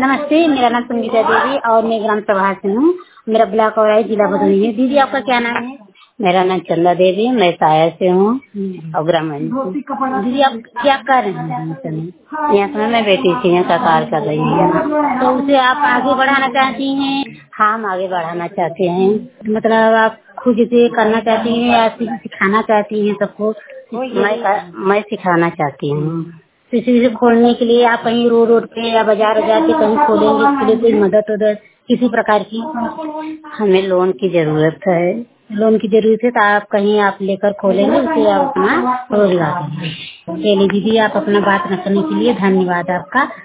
नमस्ते, मेरा नाम संगीता देवी और मैं ग्राम सभा से हूँ। मेरा ब्लॉक और है, जिला भदोही है। दीदी आपका क्या नाम है? मेरा नाम चंदा देवी, मैं साया से हूँ और ग्रामीण से। दीदी आप क्या कर रहे हैं इस समय? यहाँ समय मैं बेटी सी का कार्य कर रही हूँ। तो उसे आप आगे बढ़ाना चाहती हैं? हाँ, हम आगे बढ़ाना चाहते हैं। मतलब आप खुद से करना चाहती हैं या सिखाना चाहती हैं सबको? मैं सिखाना चाहती हूँ। किसी से खोलने के लिए आप कहीं रोड पे या बाजार के कहीं खोलेंगे, इसके लिए कोई मदद किसी प्रकार की? हमें लोन की जरूरत है। लोन की जरूरत है तो आप कहीं आप लेकर खोलेंगे, उसे आप अपना रोजगार करेंगे। चलिए दीदी, आप अपना बात रखने के लिए धन्यवाद आपका।